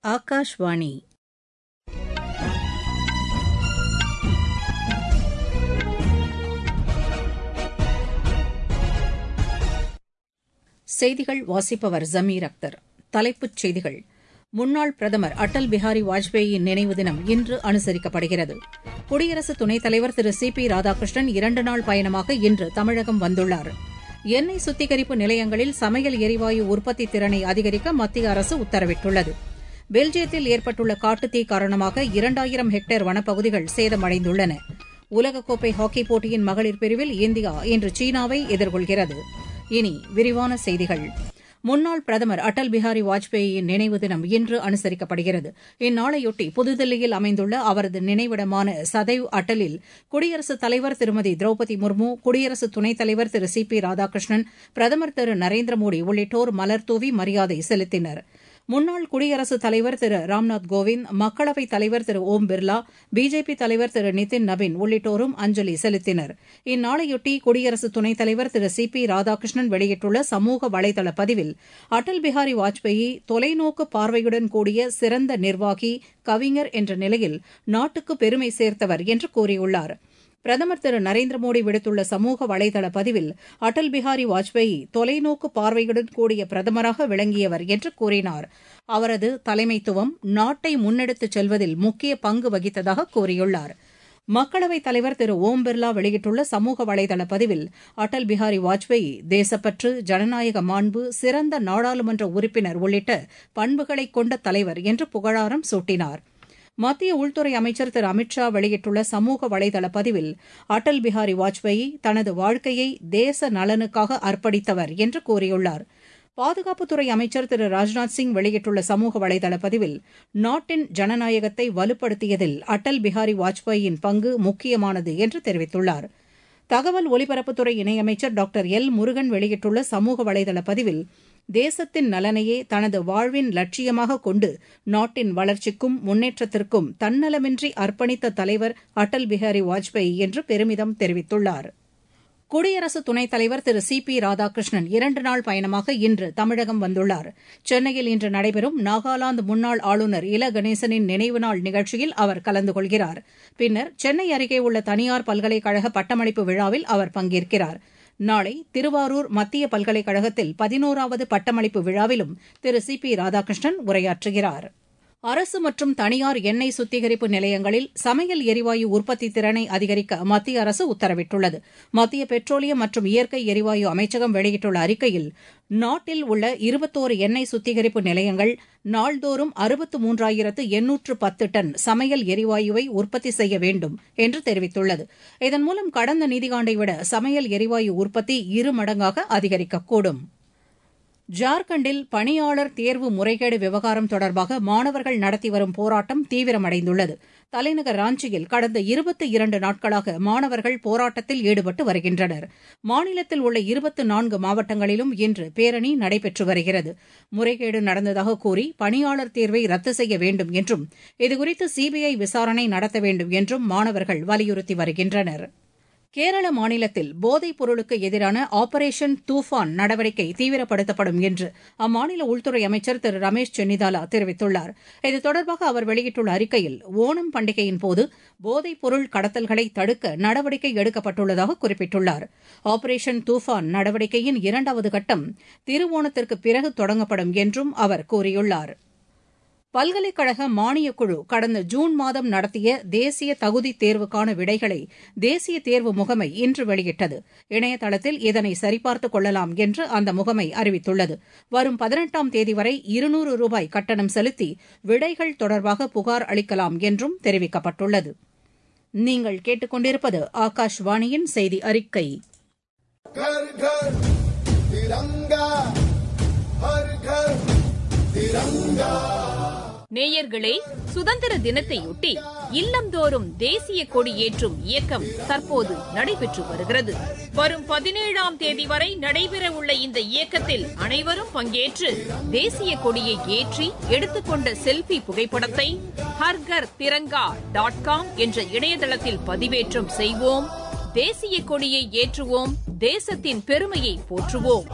ஆகாஷ்வாணி. செய்திகள் வாசிப்பவர் ஜமீர் அக்தர். தலைப்புச் செய்திகள். முன்னாள் பிரதமர் அடல் பிஹாரி வாஜ்பேயியின் நினைவு தினம் இன்று அனுசரிக்கப்படுகிறது. குடியரசு துணைத் தலைவர் திரு சி.பி. ராதாகிருஷ்ணன் 2 நாள் பயணமாக இன்று தமிழகம் வந்துள்ளார். எண்ணெய் சுத்திகரிப்பு நிலையங்களில் சமையல் எரிவாயு உற்பத்தி திறனை அதிகரிக்க மத்திய அரசு உத்தரவிட்டுள்ளது. பெல்ஜியத்தில் ஏற்பட்டுள்ள காட்டுத்தீ காரணமாக 2000 ஹெக்டேர் வனப்பகுதிகள் சேதமடைந்துள்ளன. உலகக்கோப்பை ஹாக்கிப் போட்டியின் மகளிர் பிரிவில் இந்தியா இன்று சீனாவை எதிர்கொள்கிறது. இனி விரிவான செய்திகள். முன்னாள் பிரதமர் அடல் பிஹாரி வாஜ்பேயியின் நினைவு தினம் இன்று அனுசரிக்கப்படுகிறது. இந்நாளையொட்டி புதுதில்லியில் அமைந்துள்ள அவரது நினைவிடமான சதைவ் அட்டலில் குடியரசுத் தலைவர் திருமதி திரௌபதி முர்மு, குடியரசு துணைத் தலைவர் திரு சி.பி. ராதாகிருஷ்ணன், பிரதமர் திரு நரேந்திர மோடி உள்ளிட்டோர் மலர்தூவி மரியாதை செலுத்தினர். முன்னாள் குடியரசுத் தலைவர் திரு ராம்நாத் கோவிந்த், மக்களவைத் தலைவர் திரு ஓம் பிர்லா, பிஜேபி தலைவர் திரு நிதின் நபின் உள்ளிட்டோரும் அஞ்சலி செலுத்தினர். இந்நாளையொட்டி குடியரசு துணைத் தலைவர் திரு சி.பி. ராதாகிருஷ்ணன் வெளியிட்டுள்ள சமூக வலைதள பதிவில், அடல் பிஹாரி வாஜ்பேயி தொலைநோக்கு பார்வையுடன் கூடிய சிறந்த நிர்வாகி, கவிஞர் என்ற நிலையில் நாட்டுக்கு பெருமை சேர்த்தவர் என்று கூறியுள்ளார். பிரதமர் திரு நரேந்திர மோடி விடுத்துள்ள சமூக வலைதள பதிவில், அடல் பிஹாரி வாஜ்பேயி தொலைநோக்கு பார்வையுடன் கூடிய பிரதமராக விளங்கியவர் என்று கூறினார். அவரது தலைமைத்துவம் நாட்டை முன்னெடுத்துச் செல்வதில் முக்கிய பங்கு வகித்ததாக கூறியுள்ளார். மக்களவைத் தலைவர் திரு ஓம் பிர்லா வெளியிட்டுள்ள சமூக வலைதள பதிவில், அடல் பிஹாரி வாஜ்பேயி தேசப்பற்று, ஜனநாயக மாண்பு, சிறந்த நாடாளுமன்ற உறுப்பினர் உள்ளிட்ட பண்புகளைக் கொண்ட தலைவர் என்று புகழாரம் சூட்டினார். மத்திய உள்துறை அமைச்சர் திரு அமித் ஷா வெளியிட்டுள்ள சமூக வலைதள பதிவில், அடல் பிஹாரி வாஜ்பேயி தனது வாழ்க்கையை தேச நலனுக்காக அர்ப்பணித்தவர் என்று கூறியுள்ளார். பாதுகாப்புத்துறை அமைச்சர் திரு ராஜ்நாத் சிங் வெளியிட்டுள்ள சமூக வலைதள பதிவில், நாட்டின் ஜனநாயகத்தை வலுப்படுத்தியதில் அடல் பிஹாரி வாஜ்பேயியின் பங்கு முக்கியமானது என்று தெரிவித்துள்ளார். தகவல் ஒலிபரப்புத்துறை இணையமைச்சர் டாக்டர் எல் முருகன் வெளியிட்டுள்ள சமூக வலைதள பதிவில், தேசத்தின் நலனையே தனது வாழ்வின் லட்சியமாக கொண்டு நாட்டின் வளர்ச்சிக்கும் முன்னேற்றத்திற்கும் தன்னலமின்றி அர்ப்பணித்த தலைவர் அடல் பிஹாரி வாஜ்பேயி என்று பெருமிதம் தெரிவித்துள்ளார். குடியரசு துணைத் தலைவர் திரு சி.பி. ராதாகிருஷ்ணன் 2 நாள் பயணமாக இன்று தமிழகம் வந்துள்ளார். சென்னையில் இன்று நடைபெறும் நாகாலாந்து முன்னாள் ஆளுநர் இல கணேசனின் நினைவு நாள் நிகழ்ச்சியில் அவர் கலந்து கொள்கிறார். பின்னர் சென்னை அருகே உள்ள தனியார் பல்கலைக்கழக பட்டமளிப்பு விழாவில் அவர் பங்கேற்கிறார். நாளை திருவாரூர் மத்திய பல்கலைக்கழகத்தில் 11வது பட்டமளிப்பு விழாவிலும் திரு சி.பி. ராதாகிருஷ்ணன் உரையாற்றுகிறார். அரசு மற்றும் தனியார் எண்ணெய் சுத்திகரிப்பு நிலையங்களில் சமையல் எரிவாயு உற்பத்தி திறனை அதிகரிக்க மத்திய அரசு உத்தரவிட்டுள்ளது. மத்திய பெட்ரோலியம் மற்றும் இயற்கை எரிவாயு அமைச்சகம் வெளியிட்டுள்ள அறிக்கையில், நாட்டில் உள்ள 21 எண்ணெய் சுத்திகரிப்பு நிலையங்கள் நாள்தோறும் 63,810 டன் சமையல் எரிவாயுவை உற்பத்தி செய்ய வேண்டும் என்று தெரிவித்துள்ளது. இதன் மூலம் கடந்த நிதியாண்டை விட சமையல் எரிவாயு உற்பத்தி 2 மடங்காக அதிகரிக்கக்கூடும். ஜார்க்கண்டில் பணியாளர் தேர்வு முறைகேடு விவகாரம் தொடர்பாக மாணவர்கள் நடத்தி வரும் போராட்டம் தீவிரமடைந்துள்ளது. தலைநகர் ராஞ்சியில் கடந்த 22 நாட்களாக மாணவர்கள் போராட்டத்தில் ஈடுபட்டு வருகின்றனர். மாநிலத்தில் உள்ள 24 மாவட்டங்களிலும் இன்று பேரணி நடைபெற்று வருகிறது. முறைகேடு நடந்ததாக கூறி பணியாளர் தேர்வை ரத்து செய்ய வேண்டும் என்றும், இதுகுறித்து சிபிஐ விசாரணை நடத்த வேண்டும் என்றும் மாணவர்கள் வலியுறுத்தி வருகின்றனர். கேரள மாநிலத்தில் போதைப் பொருளுக்கு எதிரான ஆபரேஷன் தூஃபான் நடவடிக்கை தீவிரப்படுத்தப்படும் என்று அம்மாநில உள்துறை அமைச்சர் திரு ரமேஷ் சென்னிதாலா தெரிவித்துள்ளார். இது தொடர்பாக அவர் வெளியிட்டுள்ள அறிக்கையில், ஓணம் பண்டிகையின் போது போதைப் பொருள் கடத்தல்களை தடுக்க நடவடிக்கை எடுக்கப்பட்டுள்ளதாக குறிப்பிட்டுள்ளார். ஆபரேஷன் தூஃபான் நடவடிக்கையின் 2வது கட்டம் திருவோணத்திற்கு பிறகு தொடங்கப்படும் என்றும் அவர் கூறியுள்ளார். பல்கலைக்கழக மானியக்குழு கடந்த ஜூன் மாதம் நடத்திய தேசிய தகுதித் தேர்வுக்கான விடைகளை தேசிய தேர்வு முகமை இன்று வெளியிட்டது. இணையதளத்தில் இதனை சரிபார்த்துக் கொள்ளலாம் என்று அந்த முகமை அறிவித்துள்ளது. வரும் 18ஆம் தேதி வரை 200 ரூபாய் கட்டணம் செலுத்தி விடைகள் தொடர்பாக புகார் அளிக்கலாம் என்றும் தெரிவிக்கப்பட்டுள்ளது. நீங்கள் கேட்டுக்கொண்டிருப்பது ஆகாஷ்வாணியின் செய்தி அறிக்கை. நேயர்களே, சுதந்திர தினத்தையொட்டி இல்லந்தோறும் தேசிய கொடி ஏற்றும் இயக்கம் தற்போது நடைபெற்று வருகிறது. வரும் 17ஆம் தேதி வரை நடைபெறவுள்ள இந்த இயக்கத்தில் அனைவரும் பங்கேற்று தேசிய கொடியை ஏற்றி எடுத்துக்கொண்ட செல்ஃபி புகைப்படத்தை harghar.tiranga.com என்ற இணையதளத்தில் பதிவேற்றம் செய்வோம். தேசிய கொடியை ஏற்றுவோம். தேசத்தின் பெருமையை போற்றுவோம்.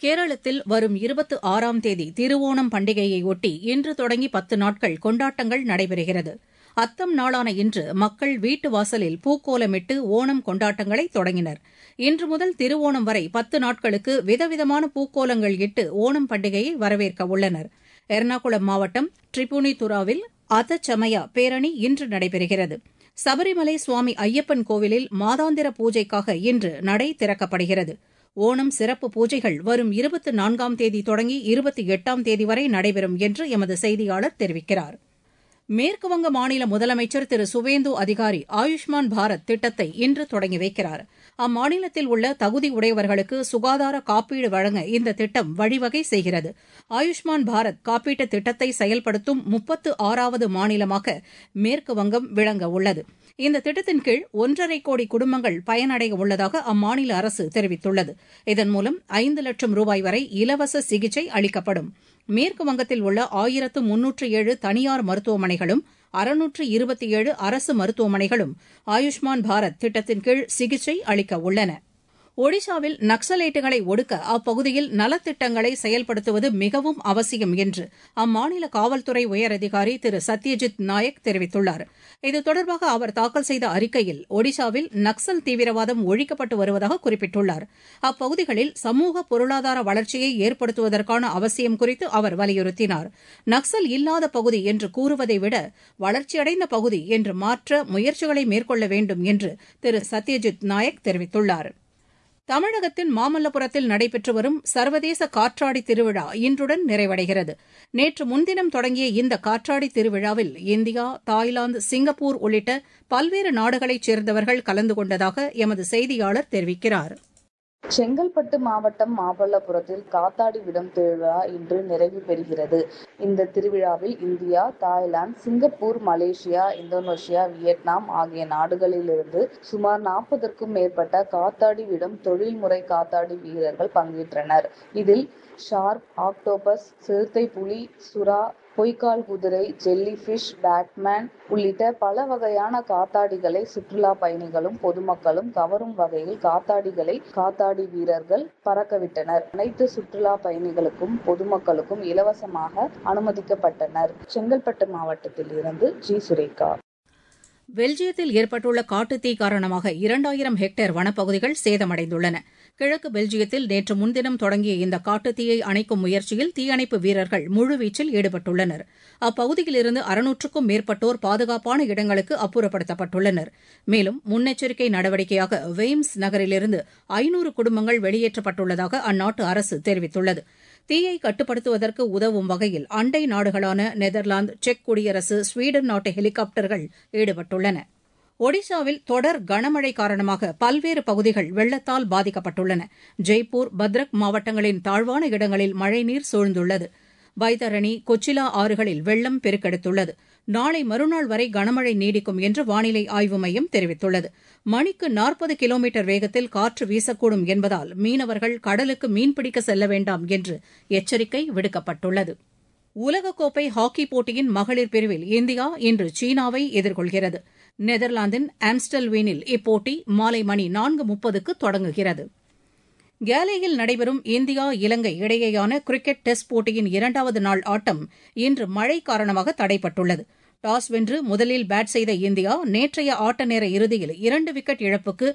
கேரளத்தில் வரும் 26ஆம் தேதி திருவோணம் பண்டிகையையொட்டி இன்று தொடங்கி 10 நாட்கள் கொண்டாட்டங்கள் நடைபெறுகிறது. அத்தம் நாளான இன்று மக்கள் வீட்டு வாசலில் பூக்கோலமிட்டு ஓணம் கொண்டாட்டங்களை தொடங்கினர். இன்று முதல் திருவோணம் வரை 10 நாட்களுக்கு விதவிதமான பூக்கோலங்கள் இட்டு ஓணம் பண்டிகையை வரவேற்க உள்ளனர். எர்ணாகுளம் மாவட்டம் ட்ரிபுனிதுராவில் அதச்சமயா பேரணி இன்று நடைபெறுகிறது. சபரிமலை சுவாமி ஐயப்பன் கோவிலில் மாதாந்திர பூஜைக்காக இன்று நடை திறக்கப்படுகிறது. ஓணம் சிறப்பு பூஜைகள் வரும் 24ஆம் தேதி தொடங்கி 28ஆம் தேதி வரை நடைபெறும் என்று எமது செய்தியாளர் தெரிவிக்கிறார். மேற்குவங்க மாநில முதலமைச்சர் திரு சுவேந்து அதிகாரி ஆயுஷ்மான் பாரத் திட்டத்தை இன்று தொடங்கி வைக்கிறார். அம்மாநிலத்தில் உள்ள தகுதி உடையவர்களுக்கு சுகாதார காப்பீடு வழங்க இந்த திட்டம் வழிவகை செய்கிறது. ஆயுஷ்மான் பாரத் காப்பீட்டுத் திட்டத்தை செயல்படுத்தும் 36வது மாநிலமாக மேற்குவங்கம் விளங்க உள்ளது. இந்த திட்டத்தின் கீழ் 1.5 கோடி குடும்பங்கள் பயனடைய உள்ளதாக அம்மாநில அரசு தெரிவித்துள்ளது. இதன் மூலம் 5 லட்சம் ரூபாய் வரை இலவச சிகிச்சை அளிக்கப்படும். மேற்கு வங்கத்தில் உள்ள 1307 தனியார் மருத்துவமனைகளும் 627 அரசு மருத்துவமனைகளும் ஆயுஷ்மான் பாரத் திட்டத்தின் கீழ் சிகிச்சை அளிக்க உள்ளன. ஒடிஷாவில் நக்சலைட்டுகளை ஒடுக்க அப்பகுதியில் நலத்திட்டங்களை செயல்படுத்துவது மிகவும் அவசியம் என்று அம்மாநில காவல்துறை உயரதிகாரி திரு சத்யஜித் நாயக் தெரிவித்துள்ளார். இது தொடர்பாக அவர் தாக்கல் செய்த அறிக்கையில் ஒடிஷாவில் நக்சல் தீவிரவாதம் ஒழிக்கப்பட்டு வருவதாக குறிப்பிட்டுள்ளார். அப்பகுதிகளில் சமூக பொருளாதார வளர்ச்சியை ஏற்படுத்துவதற்கான அவசியம் குறித்து அவர் வலியுறுத்தினார். நக்சல் இல்லாத பகுதி என்று கூறுவதை விட வளர்ச்சியடைந்த பகுதி என்று மாற்ற முயற்சிகளை மேற்கொள்ள வேண்டும் என்று திரு சத்யஜித் நாயக் தெரிவித்துள்ளார். தமிழகத்தின் மாமல்லபுரத்தில் நடைபெற்று வரும் சர்வதேச காற்றாடி திருவிழா இன்றுடன் நிறைவடைகிறது. நேற்று முன்தினம் தொடங்கிய இந்த காற்றாடி திருவிழாவில் இந்தியா, தாய்லாந்து, சிங்கப்பூர் உள்ளிட்ட பல்வேறு நாடுகளைச் சேர்ந்தவர்கள் கலந்து கொண்டதாக எமது செய்தியாளர் தெரிவிக்கிறார். செங்கல்பட்டு மாவட்டம் மாமல்லபுரத்தில் காத்தாடி விடும் திருவிழா இன்று நிறைவு பெறுகிறது. இந்த திருவிழாவில் India, Thailand, Singapore, Malaysia, Indonesia, Vietnam ஆகிய நாடுகளிலிருந்து சுமார் 40க்கும் மேற்பட்ட காத்தாடி விடும் தொழில்முறை காத்தாடி வீரர்கள் பங்கேற்றனர். இதில் ஷார்க், ஆக்டோபஸ், சிறுத்தை புலி, சுறா, பொய்க்கால் குதிரை, ஜெல்லிஃபிஷ், பேட்மேன் உள்ளிட்ட பல வகையான காத்தாடிகளை சுற்றுலா பயணிகளும் பொதுமக்களும் கவரும் வகையில் காத்தாடி வீரர்கள் பறக்கவிட்டனர். அனைத்து சுற்றுலா பயணிகளுக்கும் பொதுமக்களுக்கும் இலவசமாக அனுமதிக்கப்பட்டனர். செங்கல்பட்டு மாவட்டத்தில் இருந்து ஜி. சுரேகா. பெல்ஜியத்தில் ஏற்பட்டுள்ள காட்டுத்தீ காரணமாக 2000 ஹெக்டேர் வனப்பகுதிகள் சேதமடைந்துள்ளன. கிழக்கு பெல்ஜியத்தில் நேற்று முன்தினம் தொடங்கிய இந்த காட்டுத்தீயை அணைக்கும் முயற்சியில் தீயணைப்பு வீரர்கள் முழுவீச்சில் ஈடுபட்டுள்ளனர். அப்பகுதியிலிருந்து 600க்கும் மேற்பட்டோர் பாதுகாப்பான இடங்களுக்கு அப்புறப்படுத்தப்பட்டுள்ளனர். மேலும் முன்னெச்சரிக்கை நடவடிக்கையாக வெய்ம்ஸ் நகரிலிருந்து 500 குடும்பங்கள் வெளியேற்றப்பட்டுள்ளதாக அந்நாட்டு அரசு தெரிவித்துள்ளது. தீயை கட்டுப்படுத்துவதற்கு உதவும் வகையில் அண்டை நாடுகளான நெதர்லாந்து, செக் குடியரசு, ஸ்வீடன் நாட்டு ஹெலிகாப்டர்கள் ஈடுபட்டுள்ளன. ஒடிஷாவில் தொடர் கனமழை காரணமாக பல்வேறு பகுதிகள் வெள்ளத்தால் பாதிக்கப்பட்டுள்ளன. ஜெய்ப்பூர், பத்ரக் மாவட்டங்களின் தாழ்வான இடங்களில் மழைநீர் சூழ்ந்துள்ளது. பைதரணி, கொச்சிலா ஆறுகளில் வெள்ளம் பெருக்கெடுத்துள்ளது. நாளை மறுநாள் வரை கனமழை நீடிக்கும் என்று வானிலை ஆய்வு மையம் தெரிவித்துள்ளது. மணிக்கு 40 கிலோமீட்டர் வேகத்தில் காற்று வீசக்கூடும் என்பதால் மீனவர்கள் கடலுக்கு மீன்பிடிக்க செல்ல வேண்டாம் என்று எச்சரிக்கை விடுக்கப்பட்டுள்ளது. உலகக்கோப்பை ஹாக்கி போட்டியின் மகளிர் பிரிவில் இந்தியா இன்று சீனாவை எதிர்கொள்கிறது. நெதர்லாந்தின் ஆம்ஸ்டல்வீனில் இப்போட்டி மாலை மணி 4:30க்கு தொடங்குகிறது. கேலேயில் நடைபெறும் இந்தியா, இலங்கை இடையேயான கிரிக்கெட் டெஸ்ட் போட்டியின் 2வது நாள் ஆட்டம் இன்று மழை காரணமாக தடைப்பட்டுள்ளது. டாஸ் வென்று முதலில் பேட் செய்த இந்தியா நேற்றைய ஆட்ட நேர இறுதியில் 2 விக்கெட் இழப்புக்கு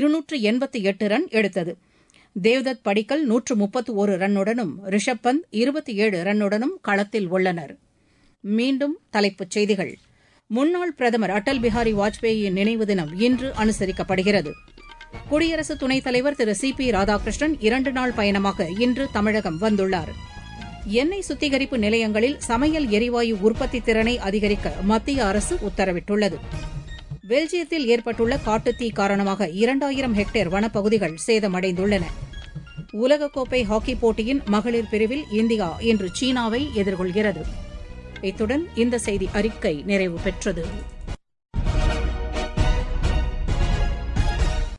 288 ரன் எடுத்தது. தேவ்தத் படிக்கல் 131 ரன்னுடனும் ரிஷப் பந்த் 27 ரன்னுடனும் களத்தில் உள்ளனர். மீண்டும் தலைப்புச் செய்திகள். முன்னாள் பிரதமர் அடல் பிஹாரி வாஜ்பேயியின் நினைவு தினம் இன்று அனுசரிக்கப்படுகிறது. குடியரசு துணைத் தலைவர் திரு சி.பி. ராதாகிருஷ்ணன் 2 நாள் பயணமாக இன்று தமிழகம் வந்துள்ளார். எண்ணெய் சுத்திகரிப்பு நிலையங்களில் சமையல் எரிவாயு உற்பத்தி திறனை அதிகரிக்க மத்திய அரசு உத்தரவிட்டுள்ளது. பெல்ஜியத்தில் ஏற்பட்டுள்ள காட்டுத்தீ காரணமாக 2000 ஹெக்டேர் வனப்பகுதிகள் சேதமடைந்துள்ளன. உலகக்கோப்பை ஹாக்கி போட்டியின் மகளிர் பிரிவில் இந்தியா இன்று சீனாவை எதிர்கொள்கிறது. இத்துடன் இந்த செய்தி அறிக்கை நிறைவு பெற்றது.